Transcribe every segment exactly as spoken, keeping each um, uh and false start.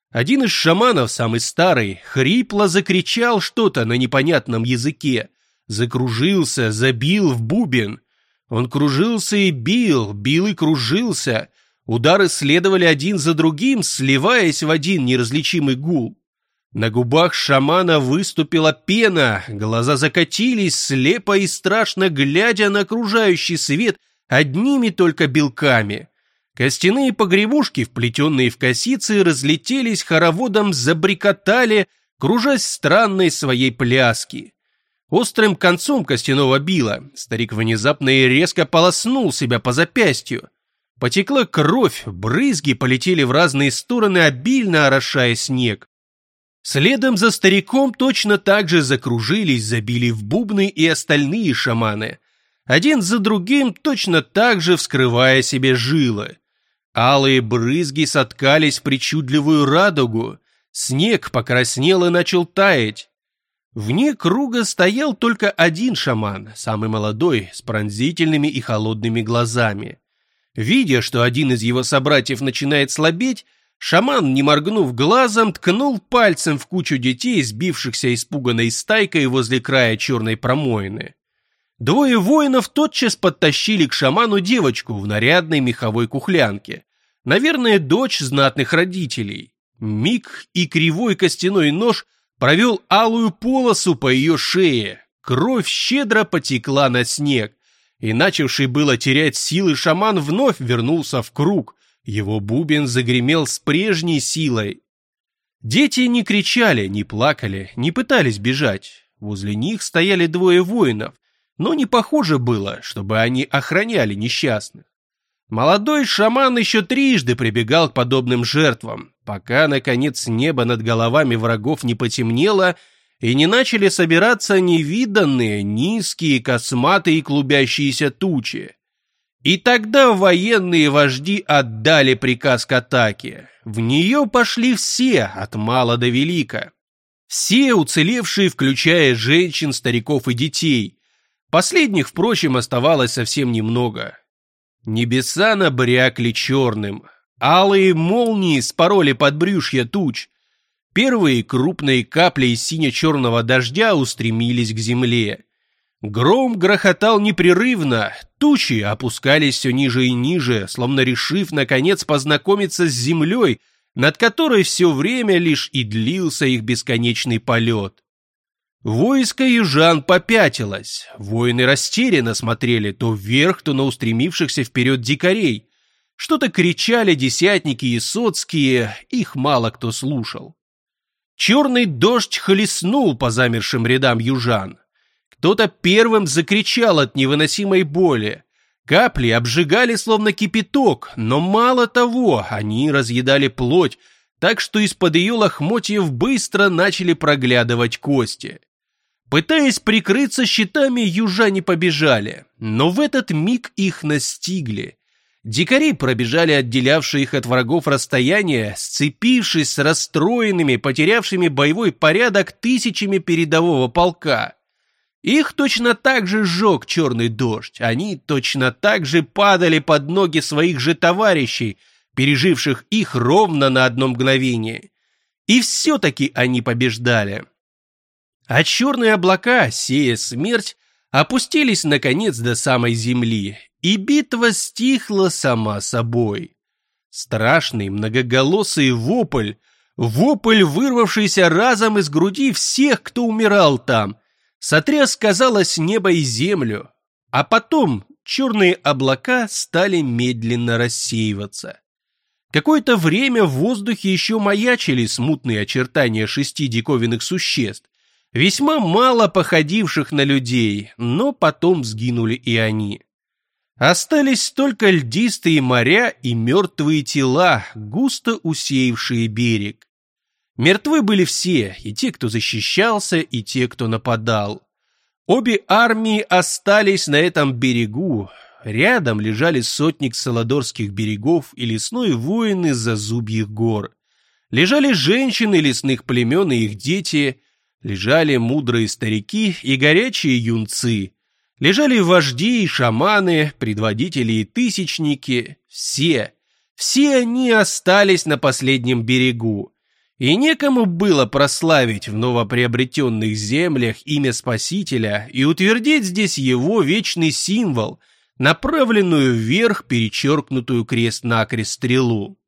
Один из шаманов, самый старый, хрипло закричал что-то на непонятном языке, закружился, забил в бубен. Он кружился и бил, бил и кружился. Удары следовали один за другим, сливаясь в один неразличимый гул. На губах шамана выступила пена, глаза закатились, слепо и страшно глядя на окружающий свет одними только белками. Костяные погребушки, вплетенные в косицы, разлетелись хороводом, забрикотали, кружась странной своей пляски. Острым концом костяного била старик внезапно и резко полоснул себя по запястью. Потекла кровь, брызги полетели в разные стороны, обильно орошая снег. Следом за стариком точно так же закружились, забили в бубны и остальные шаманы. Один за другим точно так же вскрывая себе жилы. Алые брызги соткались в причудливую радугу. Снег покраснел и начал таять. Вне круга стоял только один шаман, самый молодой, с пронзительными и холодными глазами. Видя, что один из его собратьев начинает слабеть, шаман, не моргнув глазом, ткнул пальцем в кучу детей, сбившихся испуганной стайкой возле края черной промоины. Двое воинов тотчас подтащили к шаману девочку в нарядной меховой кухлянке. Наверное, дочь знатных родителей. Миг, и кривой костяной нож провел алую полосу по ее шее. Кровь щедро потекла на снег. И начавший было терять силы шаман вновь вернулся в круг. Его бубен загремел с прежней силой. Дети не кричали, не плакали, не пытались бежать. Возле них стояли двое воинов, но не похоже было, чтобы они охраняли несчастных. Молодой шаман еще трижды прибегал к подобным жертвам, пока, наконец, небо над головами врагов не потемнело и не начали собираться невиданные, низкие, косматые клубящиеся тучи. И тогда военные вожди отдали приказ к атаке. В нее пошли все, от мала до велика. Все уцелевшие, включая женщин, стариков и детей. Последних, впрочем, оставалось совсем немного. Небеса набрякли черным. Алые молнии спороли подбрюшья туч. Первые крупные капли из сине-черного дождя устремились к земле. Гром грохотал непрерывно, тучи опускались все ниже и ниже, словно решив, наконец, познакомиться с землей, над которой все время лишь и длился их бесконечный полет. Войско южан попятилось, воины растерянно смотрели то вверх, то на устремившихся вперед дикарей. Что-то кричали десятники и соцкие, их мало кто слушал. Черный дождь хлестнул по замершим рядам южан. Кто-то первым закричал от невыносимой боли. Капли обжигали словно кипяток, но мало того, они разъедали плоть, так что из-под ее лохмотьев быстро начали проглядывать кости. Пытаясь прикрыться щитами, южане побежали, но в этот миг их настигли. Дикари пробежали отделявшие их от врагов расстояние, сцепившись с расстроенными, потерявшими боевой порядок тысячами передового полка. Их точно так же сжег черный дождь, они точно так же падали под ноги своих же товарищей, переживших их ровно на одно мгновение. И все-таки они побеждали. А черные облака, сея смерть, опустились наконец до самой земли, и битва стихла сама собой. Страшный многоголосый вопль, вопль, вырвавшийся разом из груди всех, кто умирал там, сотряс, казалось, небо и землю, а потом черные облака стали медленно рассеиваться. Какое-то время в воздухе еще маячили смутные очертания шести диковинных существ, весьма мало походивших на людей, но потом сгинули и они. Остались только льдистые моря и мертвые тела, густо усеявшие берег. Мертвы были все, и те, кто защищался, и те, кто нападал. Обе армии остались на этом берегу. Рядом лежали сотник Саладорских берегов и лесной воин из Зазубьих гор. Лежали женщины лесных племен и их дети. Лежали мудрые старики и горячие юнцы. Лежали вожди и шаманы, предводители и тысячники. Все, все они остались на последнем берегу. И некому было прославить в новоприобретенных землях имя Спасителя и утвердить здесь его вечный символ, направленную вверх перечеркнутую крест-накрест стрелу.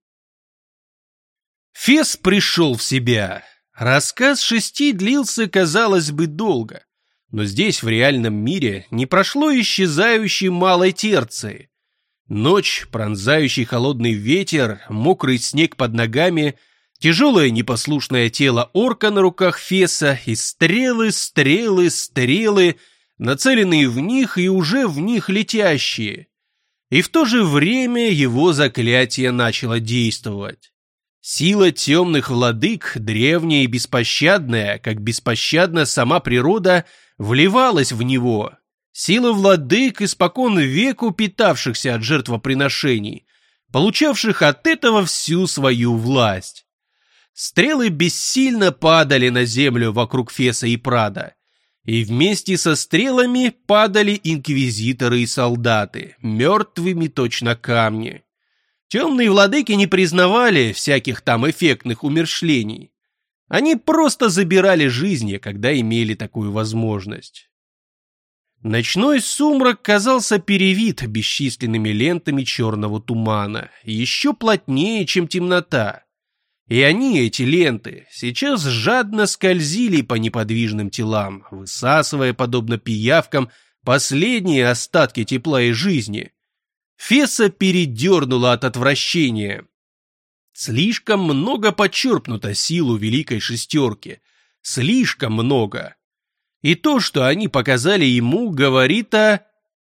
Фес пришел в себя. Рассказ шести длился, казалось бы, долго, но здесь, в реальном мире, не прошло исчезающей малой терции. Ночь, пронзающий холодный ветер, мокрый снег под ногами, тяжелое непослушное тело орка на руках Феса и стрелы, стрелы, стрелы, нацеленные в них и уже в них летящие. И в то же время его заклятие начало действовать. Сила темных владык, древняя и беспощадная, как беспощадна сама природа, вливалась в него. Сила владык, испокон веку питавшихся от жертвоприношений, получавших от этого всю свою власть. Стрелы бессильно падали на землю вокруг Феса и Прада, и вместе со стрелами падали инквизиторы и солдаты, мертвыми точно камни. Темные владыки не признавали всяких там эффектных умерщвлений. Они просто забирали жизни, когда имели такую возможность. Ночной сумрак казался перевит бесчисленными лентами черного тумана, еще плотнее, чем темнота. И они, эти ленты, сейчас жадно скользили по неподвижным телам, высасывая, подобно пиявкам, последние остатки тепла и жизни. Феса передернуло от отвращения. Слишком много подчерпнуто сил у Великой Шестерки. Слишком много. И то, что они показали ему, говорит о...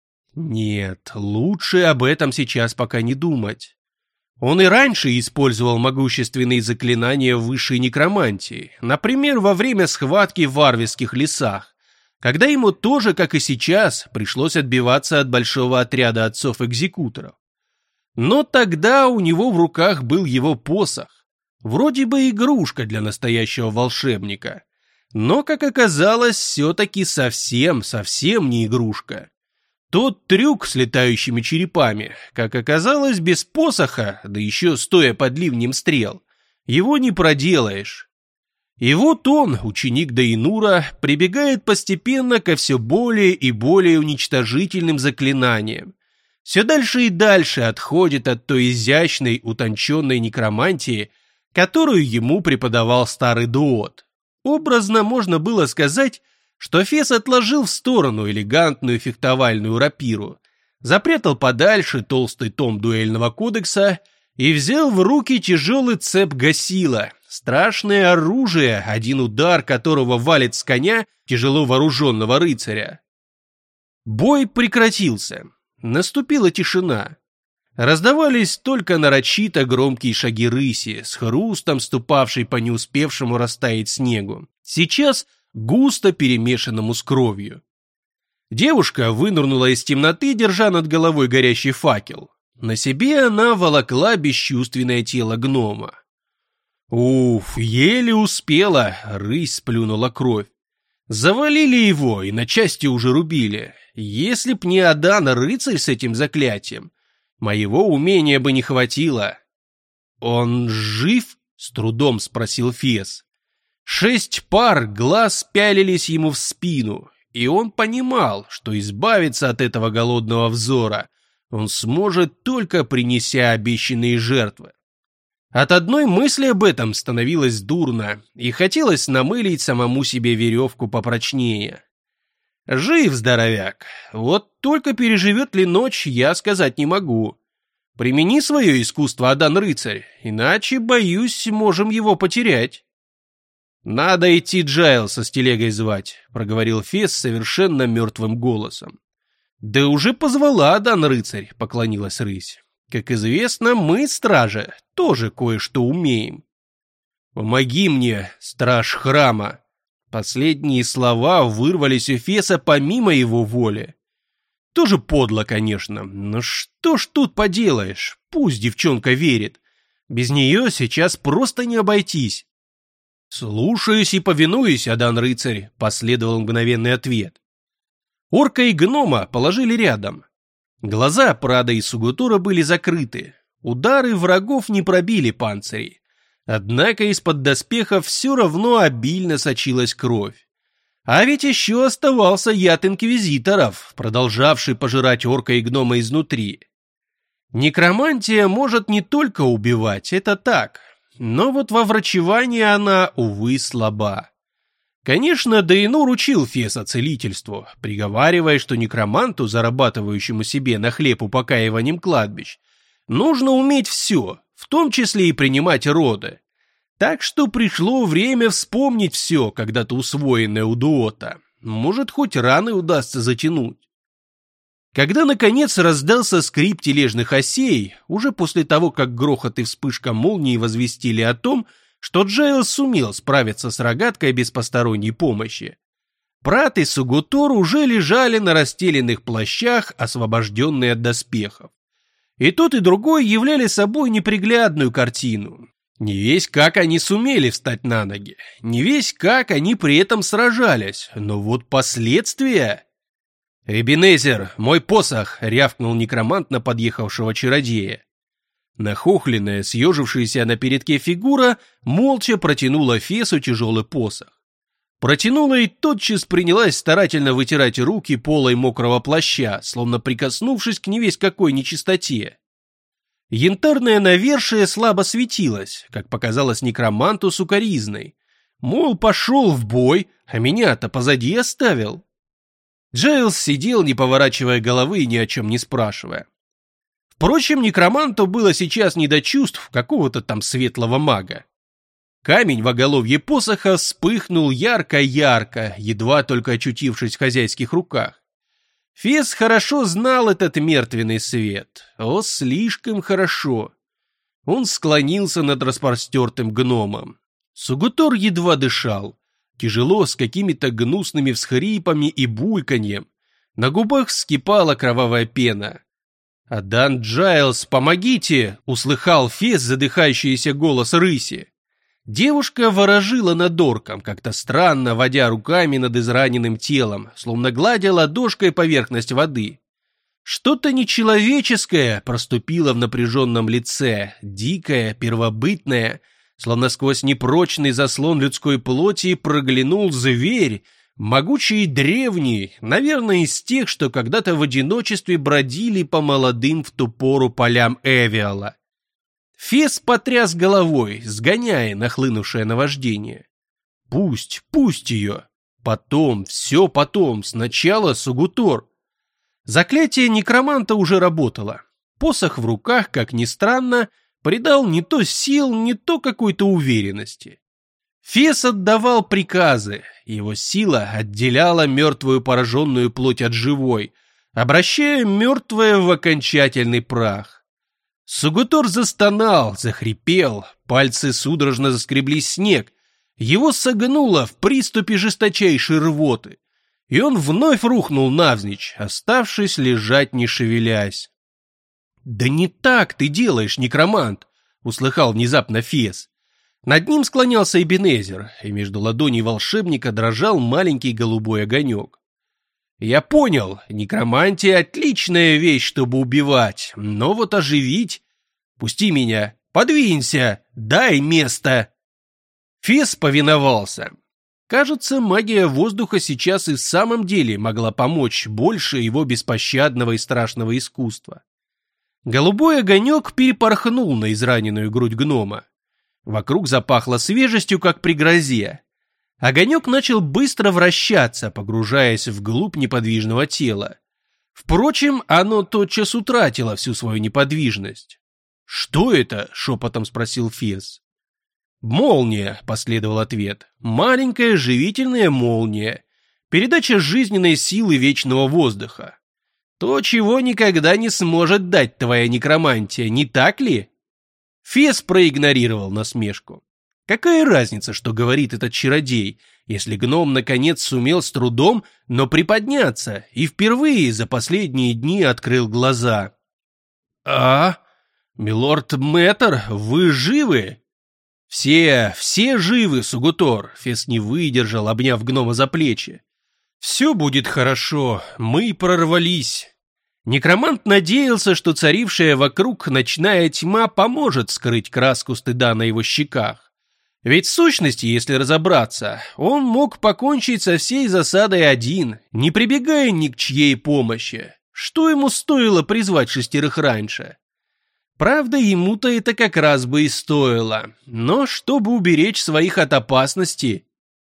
Нет, лучше об этом сейчас пока не думать. Он и раньше использовал могущественные заклинания высшей некромантии, например, во время схватки в Арвисских лесах, когда ему тоже, как и сейчас, пришлось отбиваться от большого отряда отцов-экзекуторов. Но тогда у него в руках был его посох, вроде бы игрушка для настоящего волшебника, но, как оказалось, все-таки совсем-совсем не игрушка. Тот трюк с летающими черепами, как оказалось, без посоха, да еще стоя под ливнем стрел, его не проделаешь. И вот он, ученик Дейнура, прибегает постепенно ко все более и более уничтожительным заклинаниям. Все дальше и дальше отходит от той изящной, утонченной некромантии, которую ему преподавал старый дуот. Образно можно было сказать, что Фес отложил в сторону элегантную фехтовальную рапиру, запрятал подальше толстый том дуэльного кодекса и взял в руки тяжелый цеп гасила, страшное оружие, один удар которого валит с коня тяжело вооруженного рыцаря. Бой прекратился. Наступила тишина. Раздавались только нарочито громкие шаги рыси, с хрустом ступавшей по не успевшему растаять снегу, сейчас густо перемешанному с кровью. Девушка вынырнула из темноты, держа над головой горящий факел. На себе она волокла бесчувственное тело гнома. Уф, еле успела, рысь сплюнула кровь. Завалили его и на части уже рубили. Если б не Адан, рыцарь с этим заклятием, моего умения бы не хватило. «Он жив?» — с трудом спросил Фес. Шесть пар глаз пялились ему в спину, и он понимал, что избавиться от этого голодного взора он сможет, только принеся обещанные жертвы. От одной мысли об этом становилось дурно, и хотелось намылить самому себе веревку попрочнее. Жив здоровяк, вот только переживет ли ночь, я сказать не могу. Примени свое искусство, Адан-рыцарь, иначе, боюсь, можем его потерять. «Надо идти Джайлса с телегой звать», — проговорил Фес совершенно мертвым голосом. «Да уже позвала Адан-рыцарь», — поклонилась рысь. «Как известно, мы, стражи, тоже кое-что умеем». «Помоги мне, страж храма». Последние слова вырвались у Феса помимо его воли. Тоже подло, конечно, но что ж тут поделаешь, пусть девчонка верит. Без нее сейчас просто не обойтись. «Слушаюсь и повинуюсь, Адан-рыцарь», — последовал мгновенный ответ. Орка и гнома положили рядом. Глаза Прада и Сугутура были закрыты. Удары врагов не пробили панцирей. Однако из-под доспехов все равно обильно сочилась кровь. А ведь еще оставался яд инквизиторов, продолжавший пожирать орка и гнома изнутри. Некромантия может не только убивать, это так, но вот во врачевании она, увы, слаба. Конечно, Дейнур учил Феса целительству, приговаривая, что некроманту, зарабатывающему себе на хлеб упокаиванием кладбищ, нужно уметь все, в том числе и принимать роды. Так что пришло время вспомнить все, когда-то усвоенное у Дуота. Может, хоть раны удастся затянуть. Когда, наконец, раздался скрип тележных осей, уже после того, как грохот и вспышка молнии возвестили о том, что Джайлс сумел справиться с рогаткой без посторонней помощи, Прат и Сугутор уже лежали на расстеленных плащах, освобожденные от доспехов. И тот, и другой являли собой неприглядную картину. Не весь как они сумели встать на ноги, не весь как они при этом сражались, но вот последствия... «Эбенезер, мой посох!» — рявкнул некромант на подъехавшего чародея. Нахохленная, съежившаяся на передке фигура молча протянула Фесу тяжелый посох. Протянула и тотчас принялась старательно вытирать руки полой мокрого плаща, словно прикоснувшись к невесть какой нечистоте. Янтарное навершие слабо светилось, как показалось некроманту сукоризной. Мол, пошел в бой, а меня-то позади оставил. Джайлс сидел, не поворачивая головы и ни о чем не спрашивая. Впрочем, некроманту было сейчас не до чувств какого-то там светлого мага. Камень в оголовье посоха вспыхнул ярко-ярко, едва только очутившись в хозяйских руках. Фес хорошо знал этот мертвенный свет. О, слишком хорошо. Он склонился над распростертым гномом. Сугутор едва дышал. Тяжело, с какими-то гнусными всхрипами и бульканьем. На губах вскипала кровавая пена. «Адан Джайлс, помогите!» — услыхал Фес задыхающийся голос рыси. Девушка ворожила над орком, как-то странно водя руками над израненным телом, словно гладя ладошкой поверхность воды. Что-то нечеловеческое проступило в напряженном лице, дикое, первобытное, словно сквозь непрочный заслон людской плоти проглянул зверь, могучий и древний, наверное, из тех, что когда-то в одиночестве бродили по молодым в ту пору полям Эвиала. Фес потряс головой, сгоняя нахлынувшее наваждение. Пусть, пусть ее. Потом, все потом, сначала Сугутор. Заклятие некроманта уже работало. Посох в руках, как ни странно, придал не то сил, не то какой-то уверенности. Фес отдавал приказы, его сила отделяла мертвую пораженную плоть от живой, обращая мертвое в окончательный прах. Сугутор застонал, захрипел, пальцы судорожно заскребли снег, его согнуло в приступе жесточайшей рвоты, и он вновь рухнул навзничь, оставшись лежать не шевелясь. «Да не так ты делаешь, некромант!» — услыхал внезапно Фес. Над ним склонялся Эбенезер, и между ладоней волшебника дрожал маленький голубой огонек. «Я понял, некромантия — отличная вещь, чтобы убивать, но вот оживить... Пусти меня, подвинься, дай место!» Фес повиновался. Кажется, магия воздуха сейчас и в самом деле могла помочь больше его беспощадного и страшного искусства. Голубой огонек перепорхнул на израненную грудь гнома. Вокруг запахло свежестью, как при грозе. Огонек начал быстро вращаться, погружаясь вглубь неподвижного тела. Впрочем, оно тотчас утратило всю свою неподвижность. «Что это?» — шепотом спросил Фес. «Молния», — последовал ответ. «Маленькая живительная молния. Передача жизненной силы вечного воздуха. То, чего никогда не сможет дать твоя некромантия, не так ли?» Фес проигнорировал насмешку. Какая разница, что говорит этот чародей, если гном наконец сумел с трудом, но приподняться и впервые за последние дни открыл глаза. «А, милорд Мэтр, вы живы?» «Все, все живы, Сугутор», — Фес не выдержал, обняв гнома за плечи. «Все будет хорошо, мы прорвались». Некромант надеялся, что царившая вокруг ночная тьма поможет скрыть краску стыда на его щеках. Ведь в сущности, если разобраться, он мог покончить со всей засадой один, не прибегая ни к чьей помощи. Что ему стоило призвать шестерых раньше? Правда, ему-то это как раз бы и стоило. Но чтобы уберечь своих от опасности,